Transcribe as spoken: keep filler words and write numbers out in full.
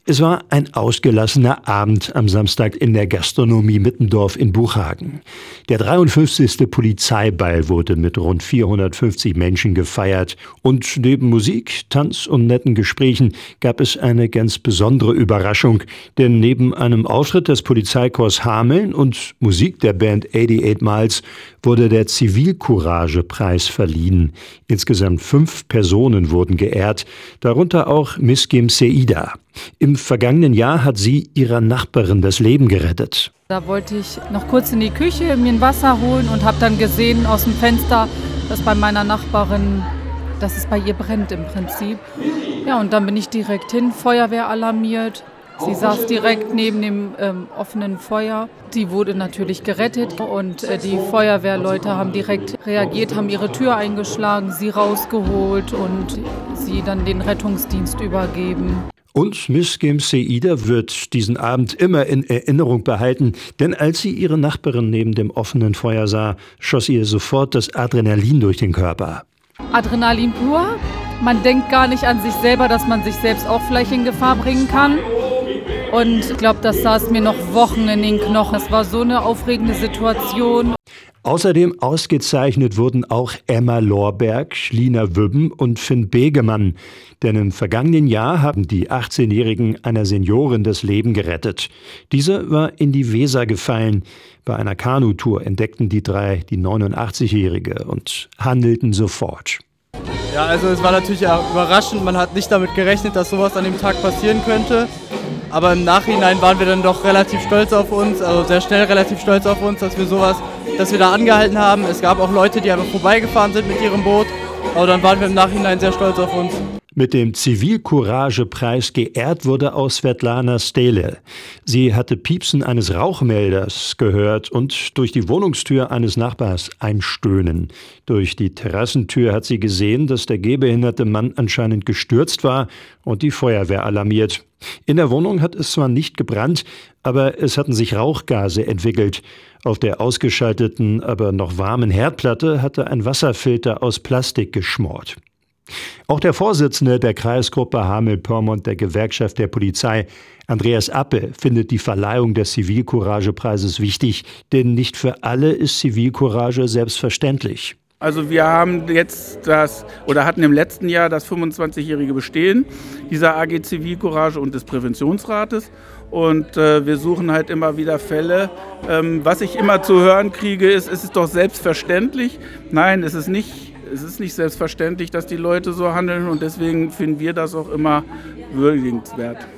Es war ein ausgelassener Abend am Samstag in der Gastronomie Mittendorf in Buchhagen. Der dreiundfünfzigste Polizeiball wurde mit rund vierhundertfünfzig Menschen gefeiert. Und neben Musik, Tanz und netten Gesprächen gab es eine ganz besondere Überraschung. Denn neben einem Auftritt des Polizeikorps Hameln und Musik der Band achtundachtzig Miles wurde der Zivilcourage-Preis verliehen. Insgesamt fünf Personen wurden geehrt, darunter auch Miskim Seida. Im vergangenen Jahr hat sie ihrer Nachbarin das Leben gerettet. Da wollte ich noch kurz in die Küche mir ein Wasser holen und habe dann gesehen aus dem Fenster, dass bei meiner Nachbarin, dass es bei ihr brennt im Prinzip. Ja, und dann bin ich direkt hin, Feuerwehr alarmiert. Sie saß direkt neben dem ähm, offenen Feuer. Sie wurde natürlich gerettet und äh, die Feuerwehrleute haben direkt reagiert, haben ihre Tür eingeschlagen, sie rausgeholt und sie dann den Rettungsdienst übergeben. Und Miskim Seida wird diesen Abend immer in Erinnerung behalten, denn als sie ihre Nachbarin neben dem offenen Feuer sah, schoss ihr sofort das Adrenalin durch den Körper. Adrenalin pur. Man denkt gar nicht an sich selber, dass man sich selbst auch vielleicht in Gefahr bringen kann. Und ich glaube, das saß mir noch Wochen in den Knochen. Es war so eine aufregende Situation. Außerdem ausgezeichnet wurden auch Emma Lorberg, Lina Wübben und Finn Begemann. Denn im vergangenen Jahr haben die achtzehnjährigen einer Seniorin das Leben gerettet. Diese war in die Weser gefallen. Bei einer Kanutour entdeckten die drei die neunundachtzigjährige und handelten sofort. Ja, also es war natürlich überraschend. Man hat nicht damit gerechnet, dass sowas an dem Tag passieren könnte. Aber im Nachhinein waren wir dann doch relativ stolz auf uns, also sehr schnell relativ stolz auf uns, dass wir sowas, dass wir da angehalten haben. Es gab auch Leute, die einfach vorbeigefahren sind mit ihrem Boot. Aber dann waren wir im Nachhinein sehr stolz auf uns. Mit dem Zivilcourage-Preis geehrt wurde auch Svetlana Stele. Sie hatte Piepsen eines Rauchmelders gehört und durch die Wohnungstür eines Nachbars ein Stöhnen. Durch die Terrassentür hat sie gesehen, dass der gehbehinderte Mann anscheinend gestürzt war und die Feuerwehr alarmiert. In der Wohnung hat es zwar nicht gebrannt, aber es hatten sich Rauchgase entwickelt. Auf der ausgeschalteten, aber noch warmen Herdplatte hatte ein Wasserfilter aus Plastik geschmort. Auch der Vorsitzende der Kreisgruppe Hameln-Pyrmont der Gewerkschaft der Polizei, Andreas Appe, findet die Verleihung des Zivilcourage-Preises wichtig, denn nicht für alle ist Zivilcourage selbstverständlich. Also wir haben jetzt das oder hatten im letzten Jahr das fünfundzwanzigjährige Bestehen dieser A G Zivilcourage und des Präventionsrates. Und äh, wir suchen halt immer wieder Fälle. Ähm, was ich immer zu hören kriege, ist, es ist doch selbstverständlich. Nein, es ist nicht. Es ist nicht selbstverständlich, dass die Leute so handeln und deswegen finden wir das auch immer würdigenswert.